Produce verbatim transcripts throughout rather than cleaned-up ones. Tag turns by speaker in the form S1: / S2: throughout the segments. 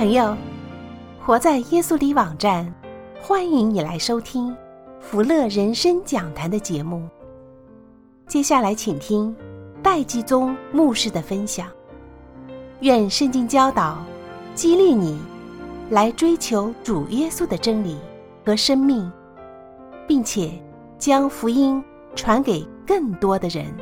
S1: 朋友，活在耶稣里网站，欢迎你来收听福乐人生讲坛的节目。接下来请听戴基宗牧师的分享。愿圣经教导激励你来追求主耶稣的真理和生命，并且将福音传给更多的人。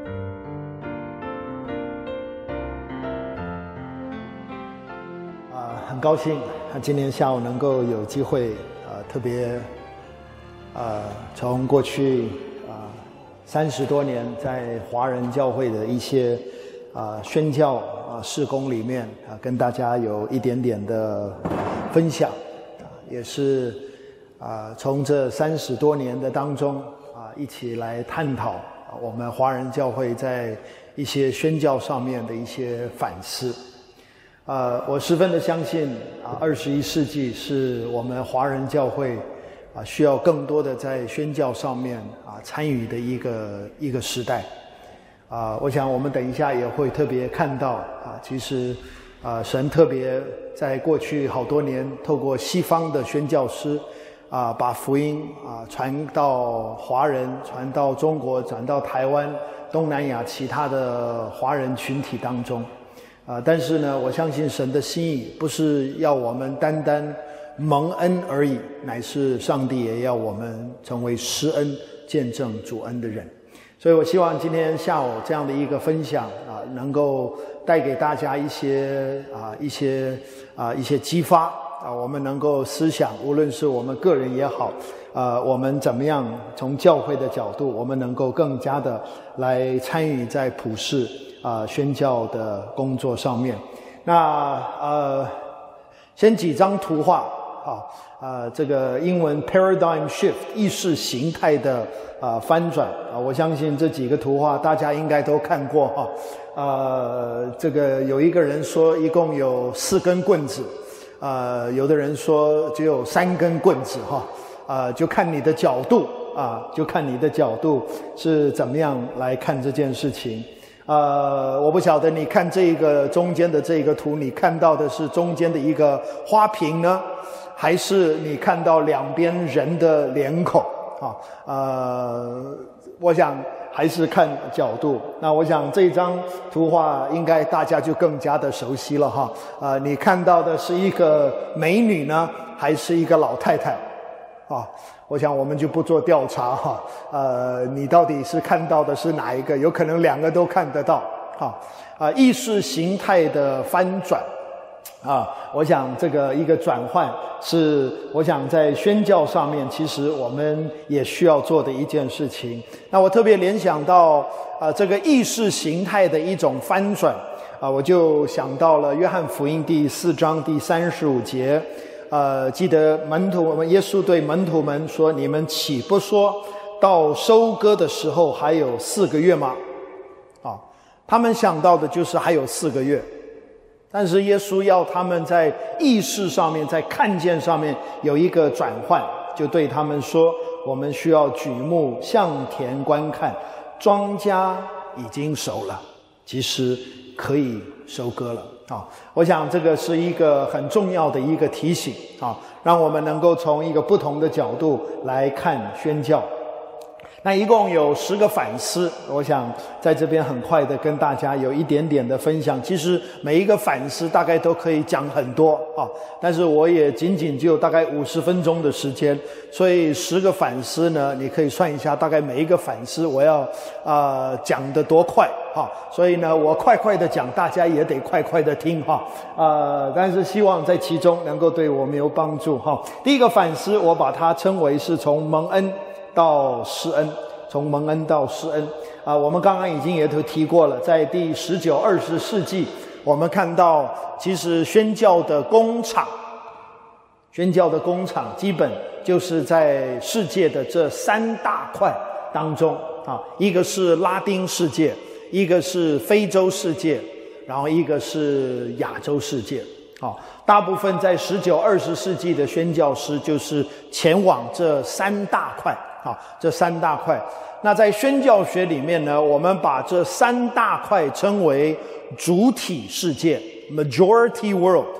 S2: 很高兴今天下午能够有机会呃特别呃从过去啊三十多年在华人教会的一些啊、呃、宣教啊、呃、事工里面啊、呃、跟大家有一点点的分享，也是啊、呃、从这三十多年的当中啊、呃、一起来探讨、呃、我们华人教会在一些宣教上面的一些反思。呃，我十分的相信啊，二十一世纪是我们华人教会啊需要更多的在宣教上面啊参与的一个一个时代。啊，我想我们等一下也会特别看到啊，其实啊神特别在过去好多年透过西方的宣教师啊，把福音啊传到华人，传到中国，传到台湾、东南亚其他的华人群体当中。啊，但是呢，我相信神的心意不是要我们单单蒙恩而已，乃是上帝也要我们成为施恩、见证主恩的人。所以我希望今天下午这样的一个分享啊，能够带给大家一些啊一些啊一些激发啊，我们能够思想，无论是我们个人也好，呃，我们怎么样从教会的角度，我们能够更加的来参与在普世啊、呃，宣教的工作上面。那呃，先几张图画，好，呃，这个英文 paradigm shift 意识形态的啊、呃、翻转啊、呃，我相信这几个图画大家应该都看过哈。呃，这个有一个人说一共有四根棍子，呃，有的人说只有三根棍子哈，呃，就看你的角度啊，就看你的角度是怎么样来看这件事情。呃，我不晓得你看这个中间的这个图，你看到的是中间的一个花瓶呢，还是你看到两边人的脸孔啊？呃，我想还是看角度。那我想这张图画应该大家就更加的熟悉了哈。呃，你看到的是一个美女呢，还是一个老太太？啊，我想我们就不做调查哈，呃，你到底是看到的是哪一个？有可能两个都看得到，哈，啊，意识形态的翻转，啊，我想这个一个转换是，我想在宣教上面，其实我们也需要做的一件事情。那我特别联想到，啊，这个意识形态的一种翻转，啊，我就想到了约翰福音第四章第三十五节。呃，记得门徒们，耶稣对门徒们说：“你们岂不说到收割的时候还有四个月吗？”啊，他们想到的就是还有四个月，但是耶稣要他们在意识上面，在看见上面有一个转换，就对他们说：“我们需要举目向田观看，庄稼已经熟了，其实可以收割了。”啊，我想这个是一个很重要的一个提醒啊，让我们能够从一个不同的角度来看宣教。那一共有十个反思，我想在这边很快的跟大家有一点点的分享。其实每一个反思大概都可以讲很多啊，但是我也仅仅只有大概五十分钟的时间，所以十个反思呢，你可以算一下，大概每一个反思我要呃讲得多快哈，所以呢，我快快的讲，大家也得快快的听哈，呃，但是希望在其中能够对我们有帮助哈。第一个反思，我把它称为是从蒙恩到施恩，从蒙恩到施恩啊、呃，我们刚刚已经也都提过了，在第十九、二十世纪，我们看到其实宣教的工厂，宣教的工厂基本就是在世界的这三大块当中啊，一个是拉丁世界，一个是非洲世界，然后一个是亚洲世界。好，大部分在十九、二十世纪的宣教师就是前往这三大块。好，这三大块。那在宣教学里面呢，我们把这三大块称为主体世界 （majority world）。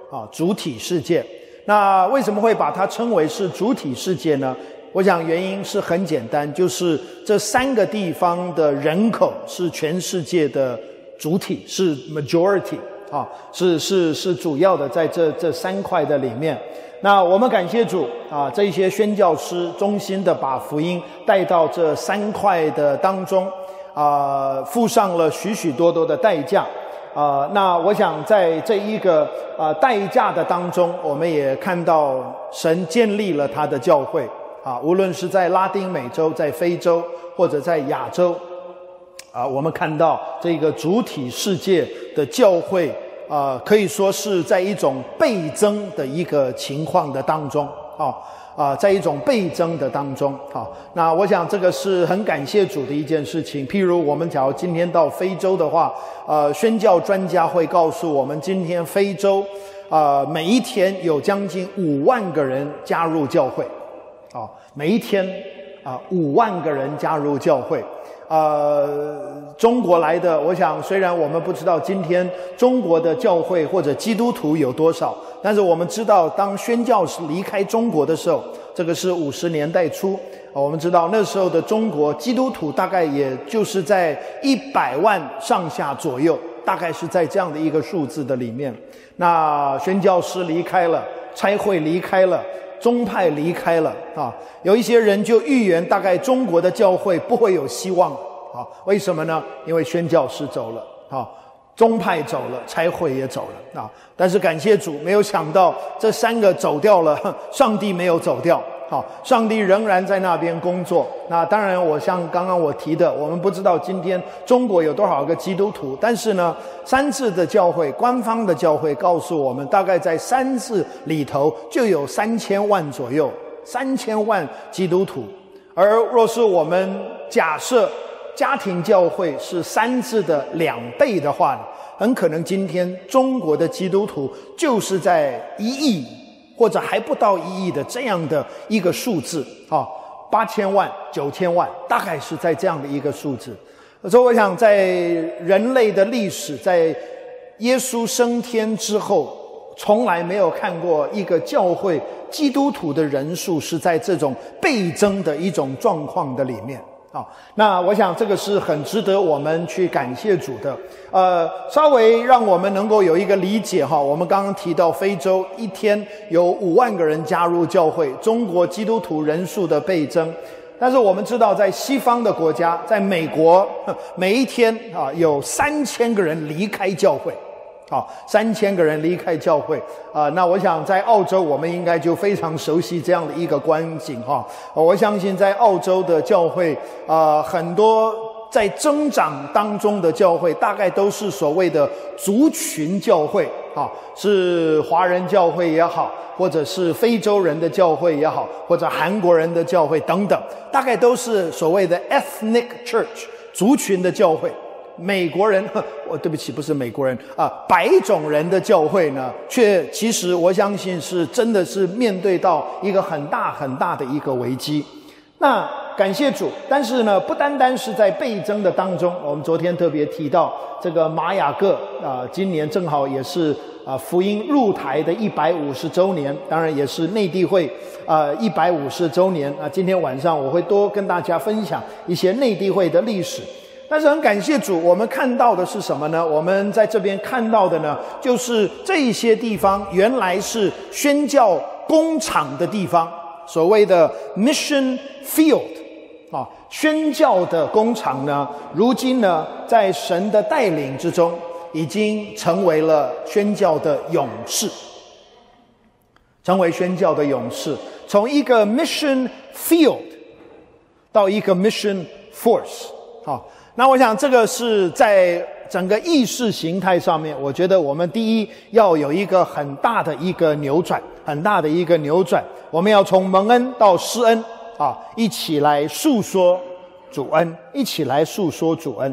S2: 啊，主体世界。那为什么会把它称为是主体世界呢？我想原因是很简单，就是这三个地方的人口是全世界的主体，是 majority 啊，是是是主要的在这这三块的里面。那我们感谢主啊，这些宣教师衷心的把福音带到这三块的当中啊，付上了许许多多的代价。啊、呃，那我想在这一个啊、呃、代价的当中，我们也看到神建立了他的教会啊，无论是在拉丁美洲、在非洲或者在亚洲啊，我们看到这个主体世界的教会啊，可以说是在一种倍增的一个情况的当中啊。啊，在一种倍增的当中，好，那我想这个是很感谢主的一件事情。譬如我们假如今天到非洲的话，呃，宣教专家会告诉我们，今天非洲，呃，每一天有将近五万个人加入教会，啊，每一天啊，五万个人加入教会。呃，中国来的，我想虽然我们不知道今天中国的教会或者基督徒有多少，但是我们知道当宣教士离开中国的时候，这个是五十年代初，我们知道那时候的中国基督徒大概也就是在一百万上下左右，大概是在这样的一个数字的里面。那宣教师离开了，差会离开了，宗派离开了啊，有一些人就预言大概中国的教会不会有希望啊，为什么呢？因为宣教师走了啊，宗派走了，差会也走了啊。但是感谢主，没有想到这三个走掉了，上帝没有走掉。好，上帝仍然在那边工作。那当然，我像刚刚我提的，我们不知道今天中国有多少个基督徒，但是呢，三次的教会，官方的教会告诉我们，大概在三次里头就有三千万左右，三千万基督徒。而若是我们假设家庭教会是三次的两倍的话，很可能今天中国的基督徒就是在一亿。或者还不到一亿的这样的一个数字啊，八千万、九千万，大概是在这样的一个数字。所以我想，在人类的历史，在耶稣升天之后，从来没有看过一个教会基督徒的人数是在这种倍增的一种状况的里面。好，那我想这个是很值得我们去感谢主的。呃，稍微让我们能够有一个理解哈。我们刚刚提到非洲一天有五万个人加入教会，中国基督徒人数的倍增。但是我们知道，在西方的国家，在美国，每一天啊有三千个人离开教会。好，三千个人离开教会啊、呃，那我想在澳洲我们应该就非常熟悉这样的一个光景哈、呃。我相信在澳洲的教会啊、呃，很多在增长当中的教会，大概都是所谓的族群教会啊，是华人教会也好，或者是非洲人的教会也好，或者韩国人的教会等等，大概都是所谓的 ethnic church 族群的教会。美国人，我对不起，不是美国人啊，白种人的教会呢，却其实我相信是真的是面对到一个很大很大的一个危机。那感谢主，但是呢，不单单是在倍增的当中，我们昨天特别提到这个马雅各啊、呃，今年正好也是啊、呃、福音入台的一百五十周年，当然也是内地会啊一百五十周年啊。今天晚上我会多跟大家分享一些内地会的历史。但是很感谢主，我们看到的是什么呢？我们在这边看到的呢，就是这些地方原来是宣教工厂的地方，所谓的 mission field 啊，宣教的工厂呢，如今呢，在神的带领之中，已经成为了宣教的勇士，成为宣教的勇士，从一个 mission field 到一个 mission force 啊。那我想这个是在整个意识形态上面，我觉得我们第一要有一个很大的一个扭转，很大的一个扭转。我们要从蒙恩到施恩啊，一起来诉说主恩，一起来诉说主恩。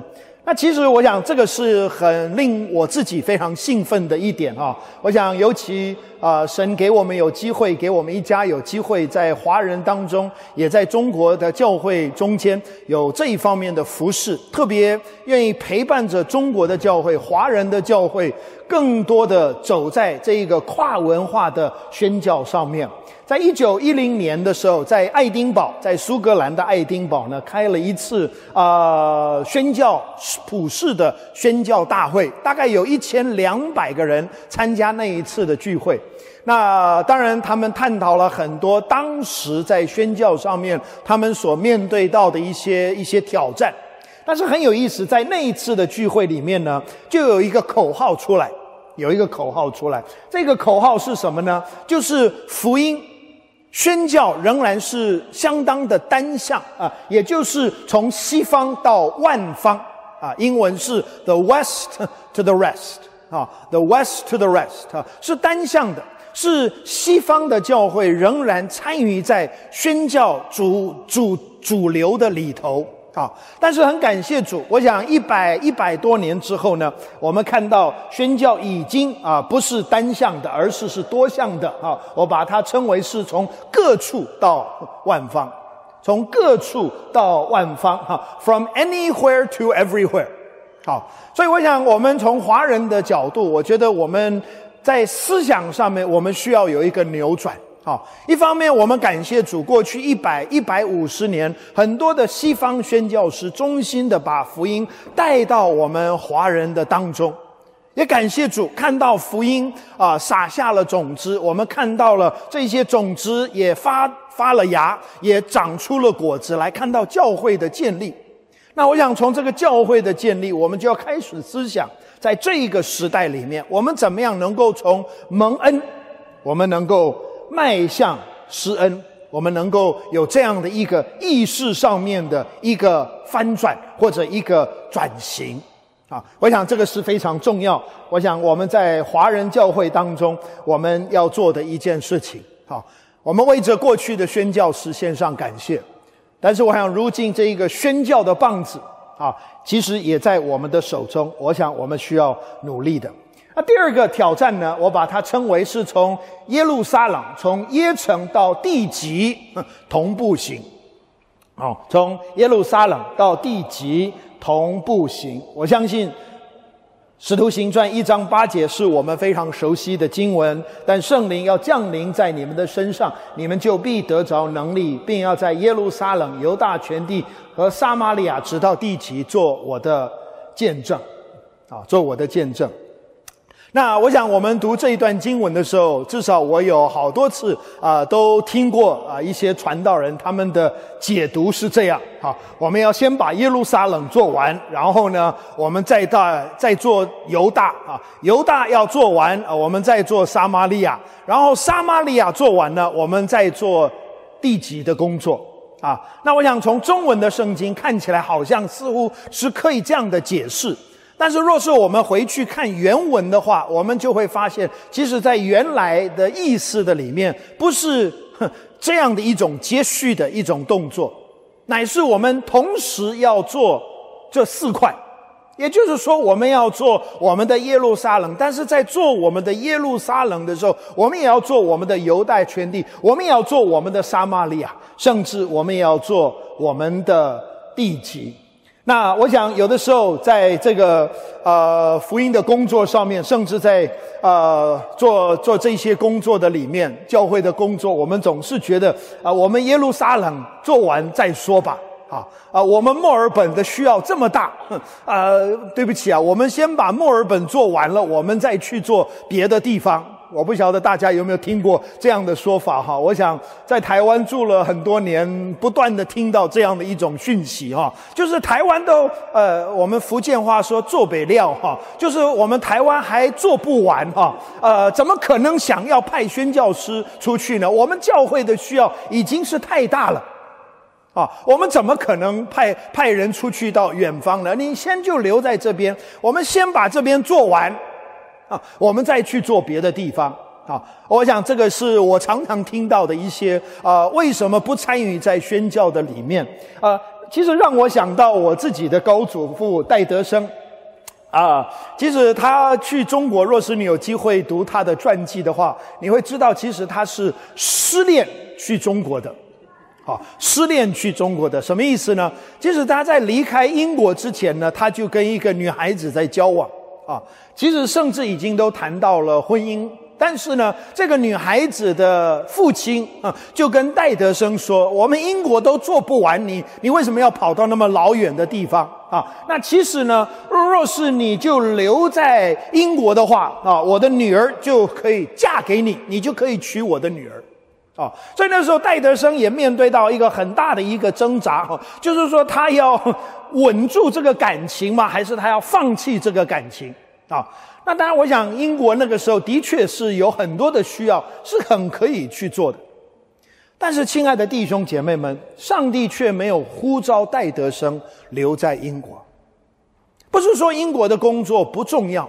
S2: 那其实我想这个是很令我自己非常兴奋的一点啊！我想尤其呃神给我们有机会，给我们一家有机会在华人当中，也在中国的教会中间有这一方面的服事，特别愿意陪伴着中国的教会、华人的教会，更多的走在这一个跨文化的宣教上面。在一九一零年的时候，在爱丁堡，在苏格兰的爱丁堡呢，开了一次呃宣教普世的宣教大会，大概有一千两百个人参加那一次的聚会。那当然他们探讨了很多当时在宣教上面他们所面对到的一些一些挑战。但是很有意思，在那一次的聚会里面呢，就有一个口号出来，有一个口号出来，这个口号是什么呢？就是福音宣教仍然是相当的单向啊，也就是从西方到万方啊，英文是 the west to the rest 啊 the west to the rest 啊，是单向的，是西方的教会仍然参与在宣教主主主流的里头啊，但是很感谢主，我想一百一百多年之后呢，我们看到宣教已经啊不是单向的，而是是多向的啊。我把它称为是从各处到万方，从各处到万方哈 ，from anywhere to everywhere。好，所以我想我们从华人的角度，我觉得我们在思想上面我们需要有一个扭转。好，一方面我们感谢主，过去一百一百五十年，很多的西方宣教师衷心的把福音带到我们华人的当中，也感谢主，看到福音啊、呃、撒下了种子，我们看到了这些种子也发发了芽，也长出了果子，来看到教会的建立。那我想从这个教会的建立，我们就要开始思想，在这一个时代里面，我们怎么样能够从蒙恩，我们能够迈向施恩，我们能够有这样的一个意识上面的一个翻转或者一个转型啊，我想这个是非常重要。我想我们在华人教会当中，我们要做的一件事情。好，我们为着过去的宣教师献上感谢，但是我想如今这一个宣教的棒子啊，其实也在我们的手中，我想我们需要努力的。那第二个挑战呢，我把它称为是从耶路撒冷，从耶城到地极同步行。哦，从耶路撒冷到地极同步行。我相信使徒行传一章八节是我们非常熟悉的经文，但圣灵要降临在你们的身上，你们就必得着能力，并要在耶路撒冷、犹大全地和撒玛利亚直到地极做我的见证啊，做我的见证。那我想我们读这一段经文的时候，至少我有好多次啊、呃、都听过啊、呃、一些传道人他们的解读是这样啊，我们要先把耶路撒冷做完，然后呢我们再到再做犹大啊，犹大要做完啊，我们再做撒玛利亚，然后撒玛利亚做完了，我们再做地极的工作啊。那我想从中文的圣经看起来好像似乎是可以这样的解释。但是若是我们回去看原文的话，我们就会发现，其实在原来的意思的里面，不是这样的一种接续的一种动作，乃是我们同时要做这四块。也就是说，我们要做我们的耶路撒冷，但是在做我们的耶路撒冷的时候，我们也要做我们的犹太全地，我们也要做我们的撒玛利亚，甚至我们也要做我们的地极。那我想有的时候在这个呃福音的工作上面，甚至在呃做做这些工作的里面，教会的工作，我们总是觉得啊、呃、我们耶路撒冷做完再说吧啊啊、呃、我们墨尔本的需要这么大，呃对不起啊，我们先把墨尔本做完了，我们再去做别的地方。我不晓得大家有没有听过这样的说法哈？我想在台湾住了很多年，不断的听到这样的一种讯息哈，就是台湾都呃，我们福建话说做不了哈，就是我们台湾还做不完哈，呃，怎么可能想要派宣教师出去呢？我们教会的需要已经是太大了。啊，我们怎么可能派派人出去到远方呢？你先就留在这边，我们先把这边做完。啊，我们再去做别的地方啊！我想这个是我常常听到的一些啊、呃，为什么不参与在宣教的里面啊、呃？ 其实让我想到我自己的高祖父戴德生。啊，其实他去中国，若是你有机会读他的传记的话，你会知道，其实他是失恋去中国的。好，失恋去中国的什么意思呢？其实他在离开英国之前呢，他就跟一个女孩子在交往啊，其实甚至已经都谈到了婚姻。但是呢，这个女孩子的父亲啊，就跟戴德生说：“我们英国都做不完你，你为什么要跑到那么老远的地方啊？那其实呢，若是你就留在英国的话啊，我的女儿就可以嫁给你，你就可以娶我的女儿。”啊，所以那时候戴德生也面对到一个很大的一个挣扎哈，就是说他要稳住这个感情吗？还是他要放弃这个感情啊？那当然，我想英国那个时候的确是有很多的需要，是很可以去做的。但是，亲爱的弟兄姐妹们，上帝却没有呼召戴德生留在英国。不是说英国的工作不重要，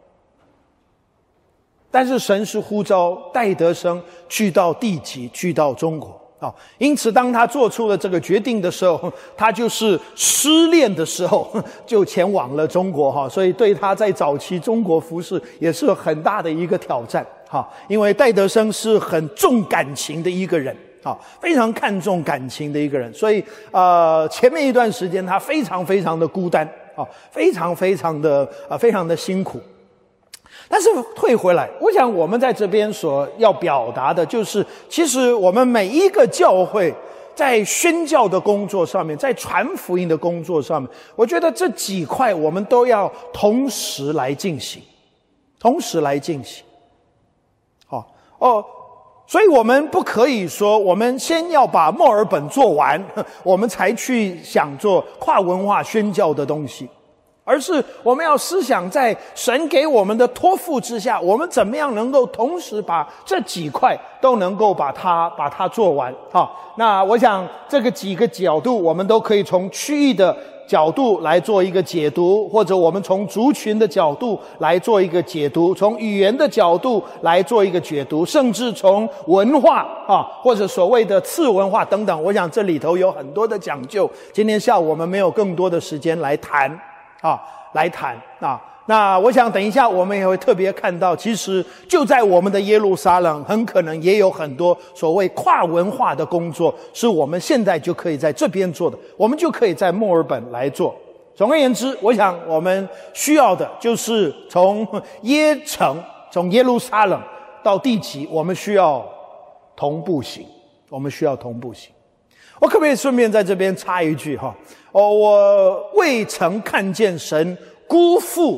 S2: 但是神是呼召戴德生去到地极，去到中国。啊，因此当他做出了这个决定的时候，他就是失恋的时候就前往了中国哈，所以对他在早期中国服事也是很大的一个挑战哈，因为戴德生是很重感情的一个人啊，非常看重感情的一个人，所以呃前面一段时间他非常非常的孤单啊，非常非常的啊非常的辛苦。但是退回来，我想我们在这边所要表达的就是，其实我们每一个教会在宣教的工作上面，在传福音的工作上面，我觉得这几块我们都要同时来进行，同时来进行。好哦，所以我们不可以说我们先要把墨尔本做完，我们才去想做跨文化宣教的东西。而是我们要思想在神给我们的托付之下，我们怎么样能够同时把这几块都能够把它把它做完啊？那我想这个几个角度我们都可以从区域的角度来做一个解读，或者我们从族群的角度来做一个解读，从语言的角度来做一个解读，甚至从文化啊或者所谓的次文化等等，我想这里头有很多的讲究，今天下午我们没有更多的时间来谈啊，来谈啊。那我想等一下我们也会特别看到，其实就在我们的耶路撒冷，很可能也有很多所谓跨文化的工作，是我们现在就可以在这边做的，我们就可以在墨尔本来做。总而言之，我想我们需要的就是从耶城，从耶路撒冷到地极，我们需要同步行，我们需要同步行。我可不可以顺便在这边插一句哈？哦，我未曾看见神辜负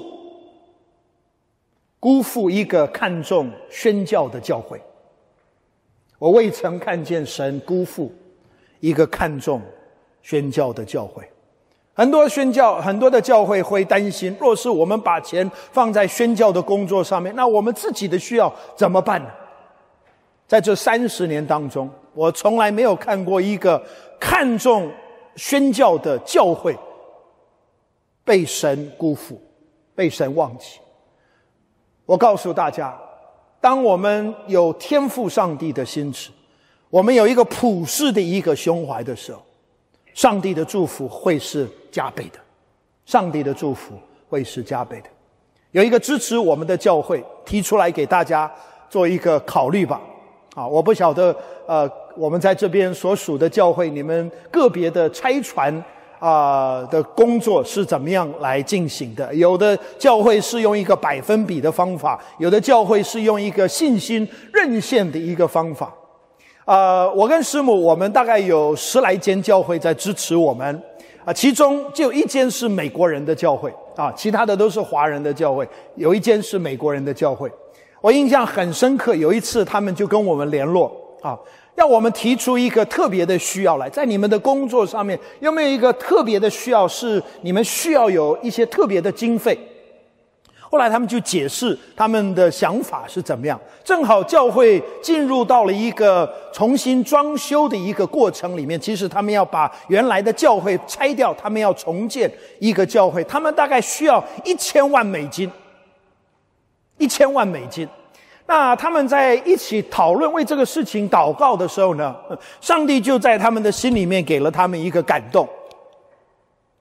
S2: 辜负一个看重宣教的教会。我未曾看见神辜负一个看重宣教的教会。很多宣教很多的教会会担心，若是我们把钱放在宣教的工作上面，那我们自己的需要怎么办呢？在这三十年当中，我从来没有看过一个看重宣教的教会被神辜负，被神忘记。我告诉大家，当我们有天父上帝的心志，我们有一个普世的一个胸怀的时候，上帝的祝福会是加倍的，上帝的祝福会是加倍的。有一个支持我们的教会提出来给大家做一个考虑吧。啊，我不晓得呃我们在这边所属的教会，你们个别的差传啊、呃、的工作是怎么样来进行的？有的教会是用一个百分比的方法，有的教会是用一个信心认现的一个方法。呃我跟师母我们大概有十来间教会在支持我们啊，其中就有一间是美国人的教会啊，其他的都是华人的教会，有一间是美国人的教会。我印象很深刻，有一次他们就跟我们联络啊，要我们提出一个特别的需要来，在你们的工作上面有没有一个特别的需要，是你们需要有一些特别的经费。后来他们就解释他们的想法是怎么样，正好教会进入到了一个重新装修的一个过程里面，其实他们要把原来的教会拆掉，他们要重建一个教会，他们大概需要一千万美金一千万美金。那他们在一起讨论为这个事情祷告的时候呢，上帝就在他们的心里面给了他们一个感动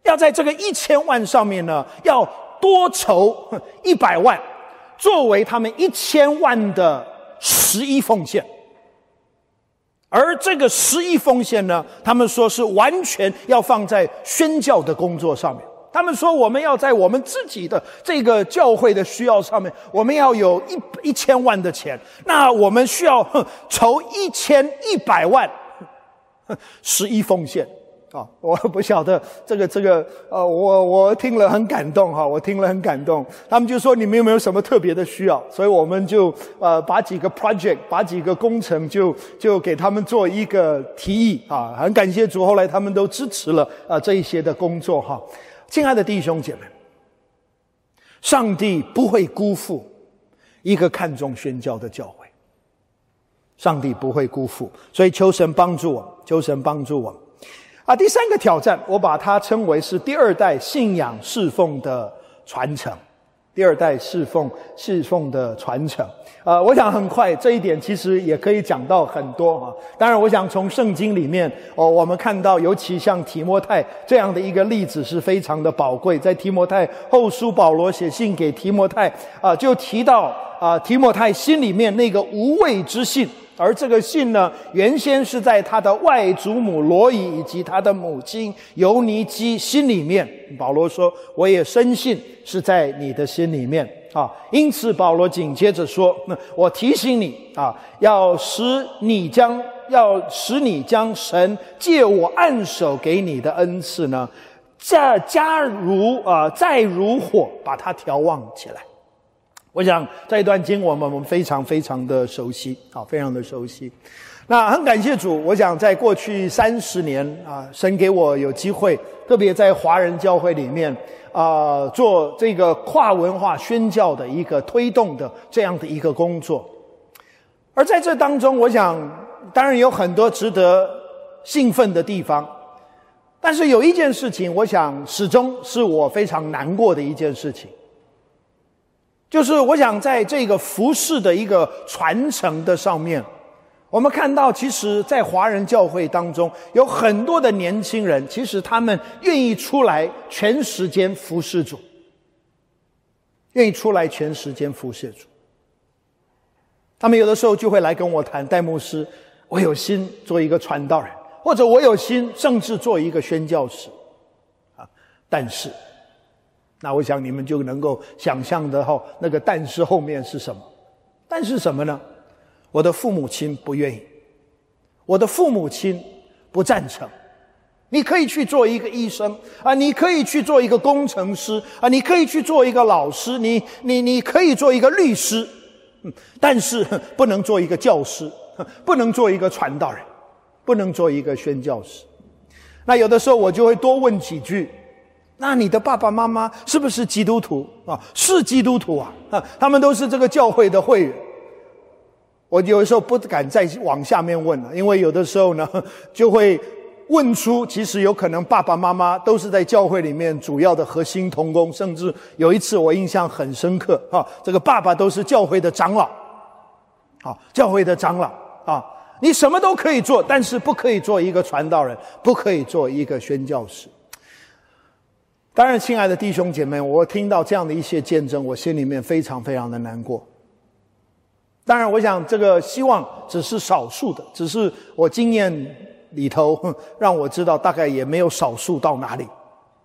S2: 要在这个一千万上面呢，要多筹一百万，作为他们一千万的十一奉献。而这个十一奉献呢，他们说是完全要放在宣教的工作上面。他们说我们要在我们自己的这个教会的需要上面，我们要有一一千万的钱，那我们需要筹一千一百万十一奉献啊！我不晓得这个这个呃，我我听了很感动哈，我听了很感动。他们就说你们有没有什么特别的需要？所以我们就呃把几个 project， 把几个工程就就给他们做一个提议啊。很感谢主，后来他们都支持了啊这一些的工作哈。亲爱的弟兄姐妹，上帝不会辜负一个看重宣教的教会，上帝不会辜负，所以求神帮助我们，求神帮助我们。啊，第三个挑战，我把它称为是第二代信仰侍奉的传承。第二代侍奉侍奉的传承，呃，我想很快这一点其实也可以讲到很多啊。当然，我想从圣经里面哦，我们看到，尤其像提摩太这样的一个例子是非常的宝贵。在提摩太后书，保罗写信给提摩太啊、呃，就提到啊、呃，提摩太心里面那个无畏之信。而这个信呢，原先是在他的外祖母罗以以及他的母亲尤尼基心里面。保罗说：“我也深信是在你的心里面啊。”因此，保罗紧接着说：“我提醒你啊，要使你将要使你将神借我按手给你的恩赐呢，加加如啊，再如火，把它调旺起来。”我想这一段经文我们非常非常的熟悉啊，非常的熟悉。那很感谢主，我想在过去三十年啊，神给我有机会，特别在华人教会里面啊，做这个跨文化宣教的一个推动的这样的一个工作。而在这当中，我想当然有很多值得兴奋的地方，但是有一件事情，我想始终是我非常难过的一件事情。就是我想在这个服事的一个传承的上面，我们看到其实在华人教会当中有很多的年轻人，其实他们愿意出来全时间服事主，愿意出来全时间服事主。他们有的时候就会来跟我谈，戴牧师，我有心做一个传道人，或者我有心甚至做一个宣教士啊，但是那我想你们就能够想象的哈，那个但是后面是什么？但是什么呢？我的父母亲不愿意，我的父母亲不赞成。你可以去做一个医生啊，你可以去做一个工程师啊，你可以去做一个老师，你你你可以做一个律师，但是不能做一个教师，不能做一个传道人，不能做一个宣教士。那有的时候我就会多问几句。那你的爸爸妈妈是不是基督徒啊？是基督徒啊，啊，他们都是这个教会的会员。我有的时候不敢再往下面问了，因为有的时候呢，就会问出其实有可能爸爸妈妈都是在教会里面主要的核心同工，甚至有一次我印象很深刻啊，这个爸爸都是教会的长老，啊，教会的长老啊，你什么都可以做，但是不可以做一个传道人，不可以做一个宣教士。当然，亲爱的弟兄姐妹，我听到这样的一些见证，我心里面非常非常的难过。当然，我想这个希望只是少数的，只是我经验里头让我知道，大概也没有少数到哪里。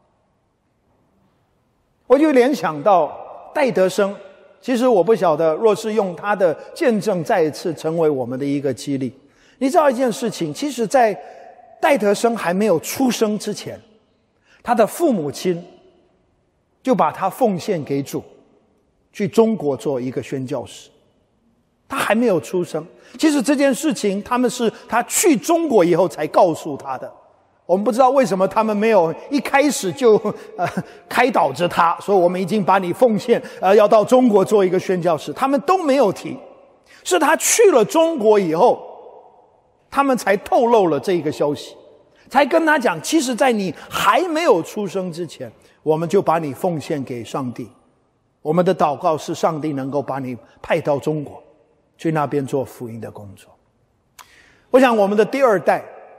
S2: 我就联想到戴德生，其实我不晓得，若是用他的见证再一次成为我们的一个激励。你知道一件事情，其实在戴德生还没有出生之前，他的父母亲就把他奉献给主，去中国做一个宣教士。他还没有出生，其实这件事情他们是他去中国以后才告诉他的。我们不知道为什么他们没有一开始就呃开导着他说我们已经把你奉献呃要到中国做一个宣教士，他们都没有提。是他去了中国以后，他们才透露了这个消息，才跟他讲，其实在你还没有出生之前，我们就把你奉献给上帝。我们的祷告是上帝能够把你派到中国去那边做福音的工作。我想我们的第二代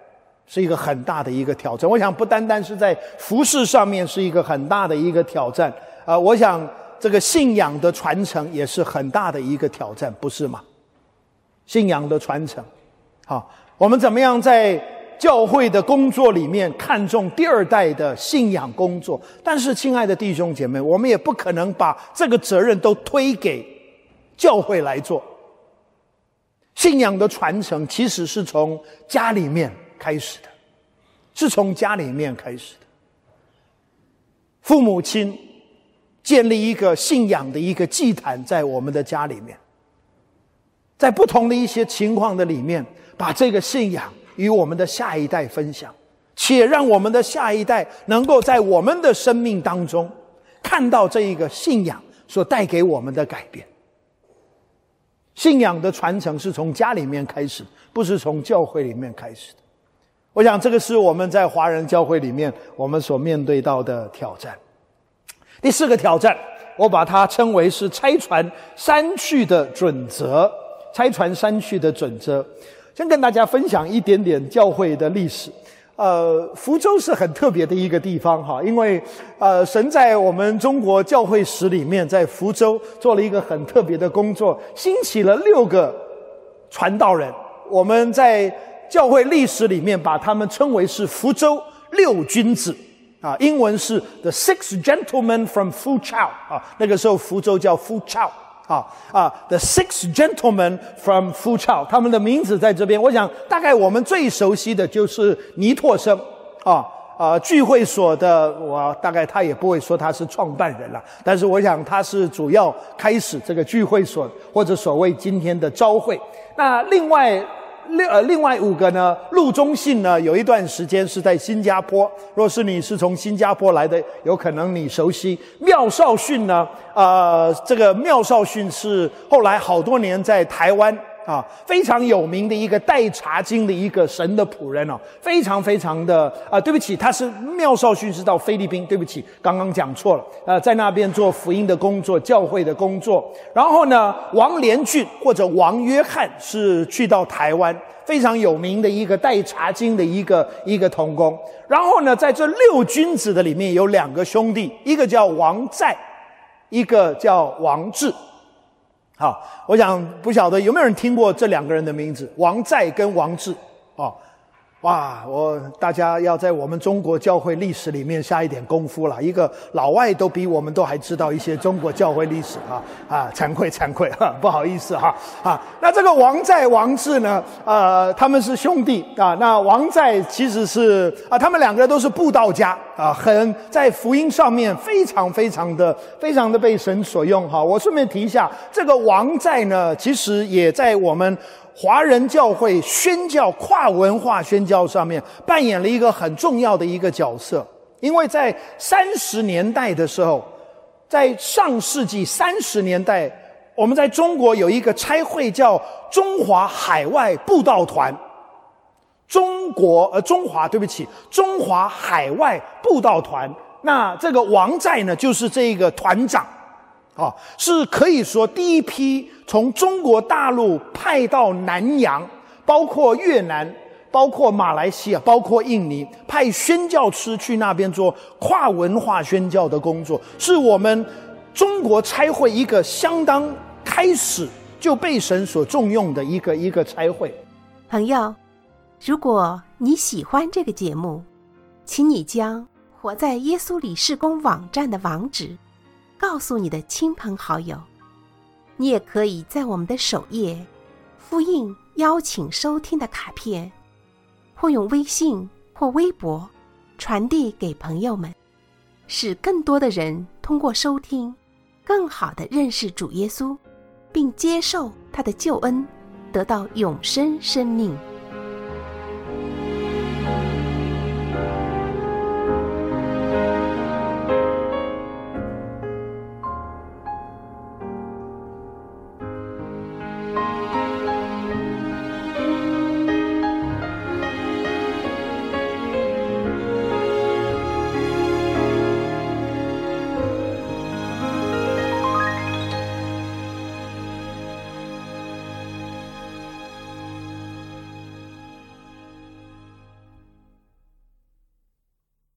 S2: 是一个很大的一个挑战。我想不单单是在服事上面是一个很大的一个挑战，呃，我想这个信仰的传承也是很大的一个挑战，不是吗？信仰的传承，好，我们怎么样在教会的工作里面看重第二代的信仰工作？但是亲爱的弟兄姐妹，我们也不可能把这个责任都推给教会来做。信仰的传承其实是从家里面开始的，是从家里面开始的。父母亲建立一个信仰的一个祭坛在我们的家里面，在不同的一些情况的里面，把这个信仰与我们的下一代分享，且让我们的下一代能够在我们的生命当中看到这一个信仰所带给我们的改变。信仰的传承是从家里面开始，不是从教会里面开始的。我想这个是我们在华人教会里面我们所面对到的挑战。第四个挑战，我把它称为是差传三去的准则。差传三去的准则，先跟大家分享一点点教会的历史。呃，福州是很特别的一个地方哈，因为呃，神在我们中国教会史里面，在福州做了一个很特别的工作，兴起了六个传道人。我们在教会历史里面把他们称为是福州六君子啊，英文是 The Six Gentlemen from Fuzhou 啊，那个时候福州叫 Fuzhou。啊啊 ，The Six Gentlemen from Fuzhou， 他们的名字在这边。我想，大概我们最熟悉的就是倪柝声啊啊，聚会所的，我大概他也不会说他是创办人了，但是我想他是主要开始这个聚会所或者所谓今天的召会。那另外。另呃，另外五个呢，陆中信呢，有一段时间是在新加坡。若是你是从新加坡来的，有可能你熟悉。廖少训呢，呃，这个廖少训是后来好多年在台湾啊，非常有名的一个带查经的一个神的仆人哦，非常非常的啊、呃，对不起，他是廖少训是到菲律宾，对不起，刚刚讲错了，呃，在那边做福音的工作，教会的工作。然后呢，王连俊或者王约翰是去到台湾，非常有名的一个带查经的一个一个同工。然后呢，在这六君子的里面有两个兄弟，一个叫王在，一个叫王志。好，我想不晓得有没有人听过这两个人的名字，王在跟王志。哦，哇，我大家要在我们中国教会历史里面下一点功夫了。一个老外都比我们都还知道一些中国教会历史啊啊，惭愧惭愧哈，不好意思哈啊。那这个王在王志呢，呃，他们是兄弟啊。那王在其实是啊，他们两个都是布道家啊，很在福音上面非常非常的非常的被神所用哈。我顺便提一下，这个王在呢，其实也在我们华人教会宣教跨文化宣教上面扮演了一个很重要的一个角色。因为在三十年代的时候，在上世纪三十年代，我们在中国有一个差会叫中华海外布道团，中国呃中华对不起中华海外布道团。那这个王在呢，就是这个团长啊，是可以说第一批从中国大陆派到南洋，包括越南，包括马来西亚，包括印尼，派宣教师去那边做跨文化宣教的工作，是我们中国差会一个相当开始就被神所重用的一个一个差会。
S1: 朋友，如果你喜欢这个节目，请你将活在耶稣里事工网站的网址告诉你的亲朋好友。你也可以在我们的首页复印邀请收听的卡片，或用微信或微博传递给朋友们，使更多的人通过收听更好地认识主耶稣，并接受他的救恩，得到永生生命。